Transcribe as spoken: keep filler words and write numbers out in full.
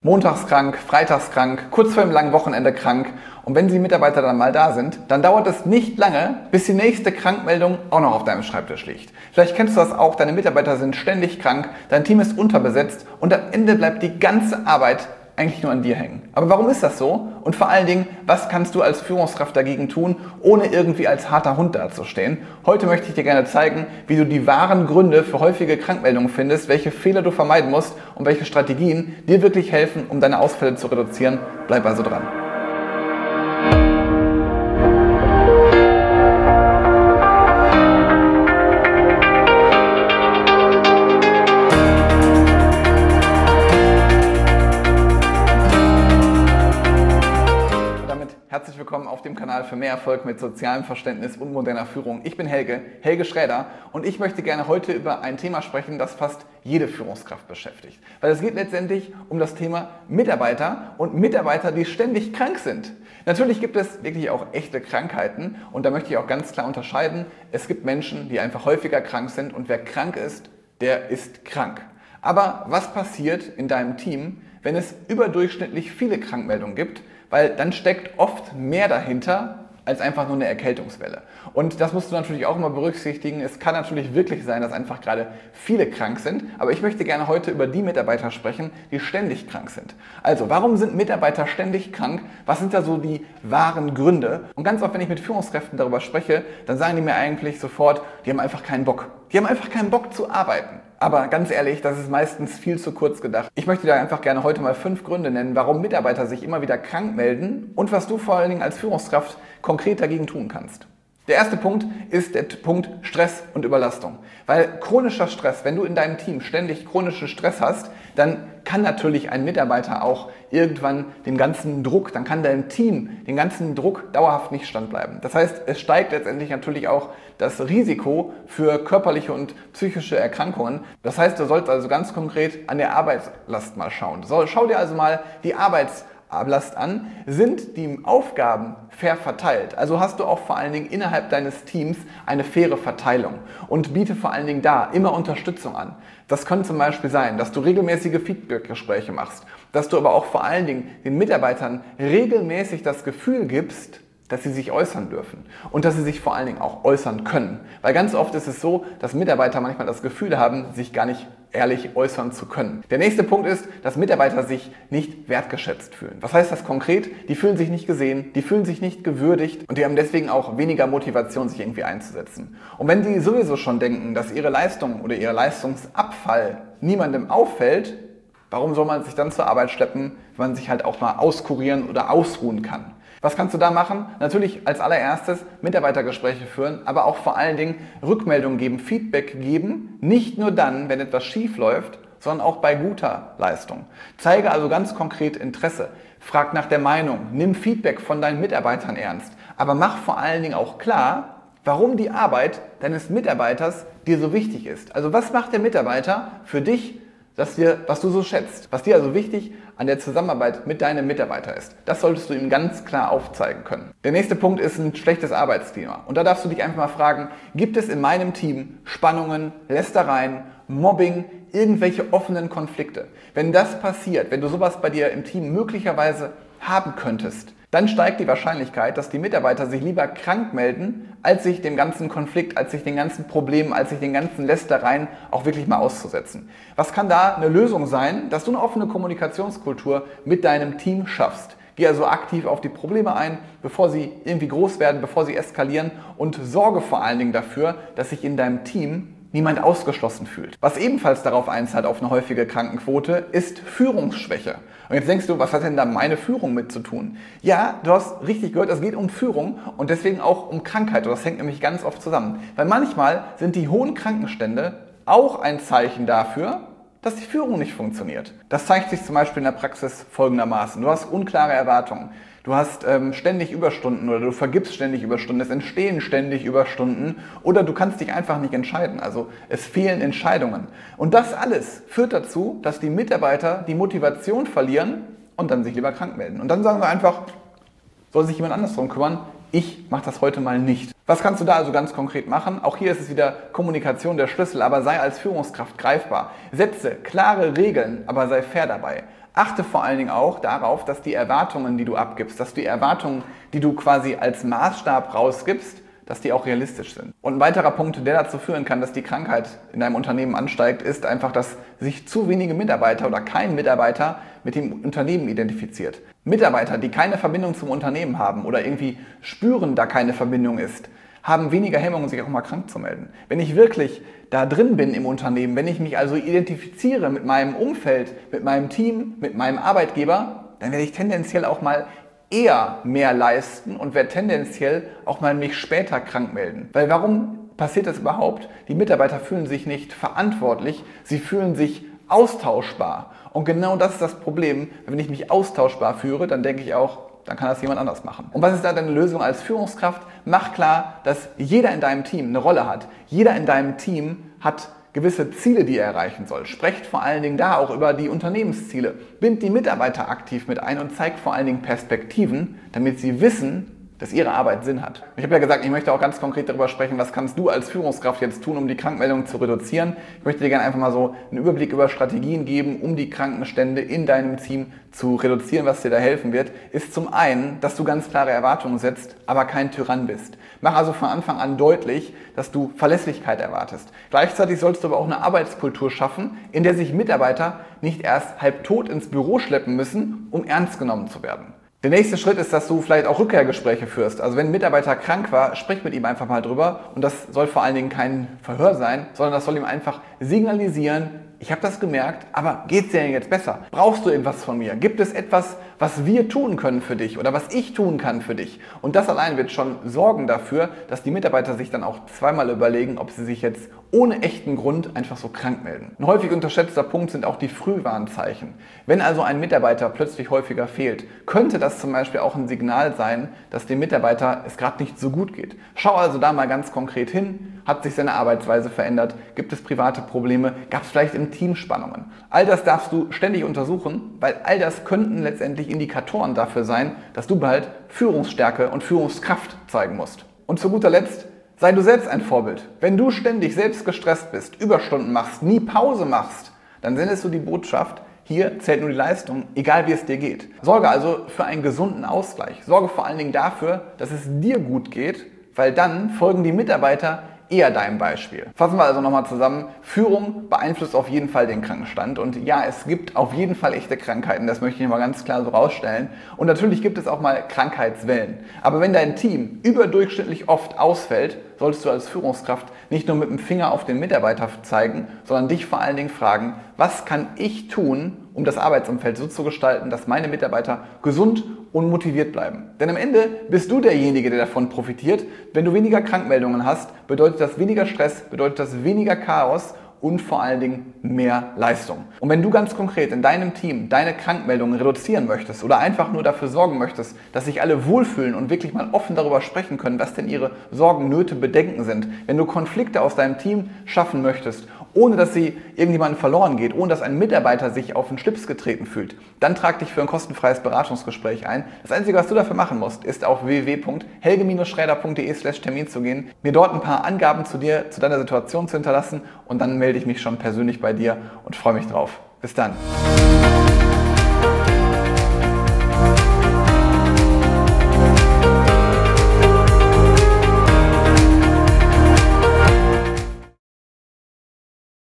Montags krank, freitags krank, kurz vor dem langen Wochenende krank. Und wenn die Mitarbeiter dann mal da sind, dann dauert es nicht lange, bis die nächste Krankmeldung auch noch auf deinem Schreibtisch liegt. Vielleicht kennst du das auch, deine Mitarbeiter sind ständig krank, dein Team ist unterbesetzt und am Ende bleibt die ganze Arbeit eigentlich nur an dir hängen. Aber warum ist das so? Und vor allen Dingen, was kannst du als Führungskraft dagegen tun, ohne irgendwie als harter Hund dazustehen? Heute möchte ich dir gerne zeigen, wie du die wahren Gründe für häufige Krankmeldungen findest, welche Fehler du vermeiden musst und welche Strategien dir wirklich helfen, um deine Ausfälle zu reduzieren. Bleib also dran. Herzlich willkommen auf dem Kanal für mehr Erfolg mit sozialem Verständnis und moderner Führung. Ich bin Helge, Helge Schräder, und ich möchte gerne heute über ein Thema sprechen, das fast jede Führungskraft beschäftigt. Weil es geht letztendlich um das Thema Mitarbeiter und Mitarbeiter, die ständig krank sind. Natürlich gibt es wirklich auch echte Krankheiten und da möchte ich auch ganz klar unterscheiden. Es gibt Menschen, die einfach häufiger krank sind, und wer krank ist, der ist krank. Aber was passiert in deinem Team, wenn es überdurchschnittlich viele Krankmeldungen gibt? Weil dann steckt oft mehr dahinter als einfach nur eine Erkältungswelle. Und das musst du natürlich auch immer berücksichtigen. Es kann natürlich wirklich sein, dass einfach gerade viele krank sind. Aber ich möchte gerne heute über die Mitarbeiter sprechen, die ständig krank sind. Also, warum sind Mitarbeiter ständig krank? Was sind da so die wahren Gründe? Und ganz oft, wenn ich mit Führungskräften darüber spreche, dann sagen die mir eigentlich sofort, die haben einfach keinen Bock. Die haben einfach keinen Bock zu arbeiten. Aber ganz ehrlich, das ist meistens viel zu kurz gedacht. Ich möchte dir einfach gerne heute mal fünf Gründe nennen, warum Mitarbeiter sich immer wieder krank melden und was du vor allen Dingen als Führungskraft konkret dagegen tun kannst. Der erste Punkt ist der Punkt Stress und Überlastung. Weil chronischer Stress, wenn du in deinem Team ständig chronischen Stress hast, dann kann natürlich ein Mitarbeiter auch irgendwann den ganzen Druck, dann kann dein Team den ganzen Druck dauerhaft nicht standbleiben. Das heißt, es steigt letztendlich natürlich auch das Risiko für körperliche und psychische Erkrankungen. Das heißt, du sollst also ganz konkret an der Arbeitslast mal schauen. So, schau dir also mal die Arbeitslast an. Sind die Aufgaben fair verteilt? Also hast du auch vor allen Dingen innerhalb deines Teams eine faire Verteilung und biete vor allen Dingen da immer Unterstützung an. Das könnte zum Beispiel sein, dass du regelmäßige Feedback-Gespräche machst, dass du aber auch vor allen Dingen den Mitarbeitern regelmäßig das Gefühl gibst, dass sie sich äußern dürfen und dass sie sich vor allen Dingen auch äußern können. Weil ganz oft ist es so, dass Mitarbeiter manchmal das Gefühl haben, sich gar nicht ehrlich äußern zu können. Der nächste Punkt ist, dass Mitarbeiter sich nicht wertgeschätzt fühlen. Was heißt das konkret? Die fühlen sich nicht gesehen, die fühlen sich nicht gewürdigt und die haben deswegen auch weniger Motivation, sich irgendwie einzusetzen. Und wenn die sowieso schon denken, dass ihre Leistung oder ihr Leistungsabfall niemandem auffällt, warum soll man sich dann zur Arbeit schleppen, wenn man sich halt auch mal auskurieren oder ausruhen kann? Was kannst du da machen? Natürlich als allererstes Mitarbeitergespräche führen, aber auch vor allen Dingen Rückmeldungen geben, Feedback geben. Nicht nur dann, wenn etwas schief läuft, sondern auch bei guter Leistung. Zeige also ganz konkret Interesse. Frag nach der Meinung. Nimm Feedback von deinen Mitarbeitern ernst. Aber mach vor allen Dingen auch klar, warum die Arbeit deines Mitarbeiters dir so wichtig ist. Also was macht der Mitarbeiter für dich, dass dir, was du so schätzt, was dir also wichtig an der Zusammenarbeit mit deinem Mitarbeiter ist. Das solltest du ihm ganz klar aufzeigen können. Der nächste Punkt ist ein schlechtes Arbeitsklima. Und da darfst du dich einfach mal fragen, gibt es in meinem Team Spannungen, Lästereien, Mobbing, irgendwelche offenen Konflikte? Wenn das passiert, wenn du sowas bei dir im Team möglicherweise haben könntest, dann steigt die Wahrscheinlichkeit, dass die Mitarbeiter sich lieber krank melden, als sich dem ganzen Konflikt, als sich den ganzen Problemen, als sich den ganzen Lästereien auch wirklich mal auszusetzen. Was kann da eine Lösung sein, dass du eine offene Kommunikationskultur mit deinem Team schaffst? Geh also aktiv auf die Probleme ein, bevor sie irgendwie groß werden, bevor sie eskalieren, und sorge vor allen Dingen dafür, dass sich in deinem Team niemand ausgeschlossen fühlt. Was ebenfalls darauf einzahlt, auf eine häufige Krankenquote, ist Führungsschwäche. Und jetzt denkst du, was hat denn da meine Führung mit zu tun? Ja, du hast richtig gehört, es geht um Führung und deswegen auch um Krankheit. Und das hängt nämlich ganz oft zusammen. Weil manchmal sind die hohen Krankenstände auch ein Zeichen dafür, dass die Führung nicht funktioniert. Das zeigt sich zum Beispiel in der Praxis folgendermaßen. Du hast unklare Erwartungen. Du hast ähm, ständig Überstunden oder du vergibst ständig Überstunden, es entstehen ständig Überstunden oder du kannst dich einfach nicht entscheiden. Also es fehlen Entscheidungen. Und das alles führt dazu, dass die Mitarbeiter die Motivation verlieren und dann sich lieber krank melden. Und dann sagen sie einfach, soll sich jemand anders drum kümmern? Ich mache das heute mal nicht. Was kannst du da also ganz konkret machen? Auch hier ist es wieder Kommunikation der Schlüssel, aber sei als Führungskraft greifbar. Setze klare Regeln, aber sei fair dabei. Achte vor allen Dingen auch darauf, dass die Erwartungen, die du abgibst, dass die Erwartungen, die du quasi als Maßstab rausgibst, dass die auch realistisch sind. Und ein weiterer Punkt, der dazu führen kann, dass die Krankheit in deinem Unternehmen ansteigt, ist einfach, dass sich zu wenige Mitarbeiter oder kein Mitarbeiter mit dem Unternehmen identifiziert. Mitarbeiter, die keine Verbindung zum Unternehmen haben oder irgendwie spüren, da keine Verbindung ist, haben weniger Hemmungen, sich auch mal krank zu melden. Wenn ich wirklich da drin bin im Unternehmen, wenn ich mich also identifiziere mit meinem Umfeld, mit meinem Team, mit meinem Arbeitgeber, dann werde ich tendenziell auch mal eher mehr leisten und werde tendenziell auch mal mich später krank melden. Weil warum passiert das überhaupt? Die Mitarbeiter fühlen sich nicht verantwortlich, sie fühlen sich austauschbar. Und genau das ist das Problem. Wenn ich mich austauschbar führe, dann denke ich auch, dann kann das jemand anders machen. Und was ist da deine Lösung als Führungskraft? Mach klar, dass jeder in deinem Team eine Rolle hat. Jeder in deinem Team hat gewisse Ziele, die er erreichen soll. Sprecht vor allen Dingen da auch über die Unternehmensziele. Bind die Mitarbeiter aktiv mit ein und zeigt vor allen Dingen Perspektiven, damit sie wissen, dass ihre Arbeit Sinn hat. Ich habe ja gesagt, ich möchte auch ganz konkret darüber sprechen, was kannst du als Führungskraft jetzt tun, um die Krankmeldungen zu reduzieren. Ich möchte dir gerne einfach mal so einen Überblick über Strategien geben, um die Krankenstände in deinem Team zu reduzieren. Was dir da helfen wird, ist zum einen, dass du ganz klare Erwartungen setzt, aber kein Tyrann bist. Mach also von Anfang an deutlich, dass du Verlässlichkeit erwartest. Gleichzeitig sollst du aber auch eine Arbeitskultur schaffen, in der sich Mitarbeiter nicht erst halbtot ins Büro schleppen müssen, um ernst genommen zu werden. Der nächste Schritt ist, dass du vielleicht auch Rückkehrgespräche führst. Also wenn ein Mitarbeiter krank war, sprich mit ihm einfach mal drüber. Und das soll vor allen Dingen kein Verhör sein, sondern das soll ihm einfach signalisieren, ich habe das gemerkt, aber geht's dir denn jetzt besser? Brauchst du irgendwas von mir? Gibt es etwas, was wir tun können für dich oder was ich tun kann für dich? Und das allein wird schon sorgen dafür, dass die Mitarbeiter sich dann auch zweimal überlegen, ob sie sich jetzt ohne echten Grund einfach so krank melden. Ein häufig unterschätzter Punkt sind auch die Frühwarnzeichen. Wenn also ein Mitarbeiter plötzlich häufiger fehlt, könnte das zum Beispiel auch ein Signal sein, dass dem Mitarbeiter es gerade nicht so gut geht. Schau also da mal ganz konkret hin. Hat sich seine Arbeitsweise verändert? Gibt es private Probleme? Gab es vielleicht im Team Spannungen? All das darfst du ständig untersuchen, weil all das könnten letztendlich Indikatoren dafür sein, dass du bald Führungsstärke und Führungskraft zeigen musst. Und zu guter Letzt, sei du selbst ein Vorbild. Wenn du ständig selbst gestresst bist, Überstunden machst, nie Pause machst, dann sendest du die Botschaft, hier zählt nur die Leistung, egal wie es dir geht. Sorge also für einen gesunden Ausgleich. Sorge vor allen Dingen dafür, dass es dir gut geht, weil dann folgen die Mitarbeiter eher deinem Beispiel. Fassen wir also nochmal zusammen. Führung beeinflusst auf jeden Fall den Krankenstand. Und ja, es gibt auf jeden Fall echte Krankheiten. Das möchte ich mal ganz klar so rausstellen. Und natürlich gibt es auch mal Krankheitswellen. Aber wenn dein Team überdurchschnittlich oft ausfällt, solltest du als Führungskraft nicht nur mit dem Finger auf den Mitarbeiter zeigen, sondern dich vor allen Dingen fragen, was kann ich tun, um das Arbeitsumfeld so zu gestalten, dass meine Mitarbeiter gesund und motiviert bleiben. Denn am Ende bist du derjenige, der davon profitiert. Wenn du weniger Krankmeldungen hast, bedeutet das weniger Stress, bedeutet das weniger Chaos und vor allen Dingen mehr Leistung. Und wenn du ganz konkret in deinem Team deine Krankmeldungen reduzieren möchtest oder einfach nur dafür sorgen möchtest, dass sich alle wohlfühlen und wirklich mal offen darüber sprechen können, was denn ihre Sorgen, Nöte, Bedenken sind, wenn du Konflikte aus deinem Team schaffen möchtest, ohne dass sie irgendjemanden verloren geht, ohne dass ein Mitarbeiter sich auf den Schlips getreten fühlt, dann trag dich für ein kostenfreies Beratungsgespräch ein. Das Einzige, was du dafür machen musst, ist auf w w w punkt helge schräder punkt de slash Termin zu gehen, mir dort ein paar Angaben zu dir, zu deiner Situation zu hinterlassen und dann melde ich mich schon persönlich bei dir und freue mich drauf. Bis dann.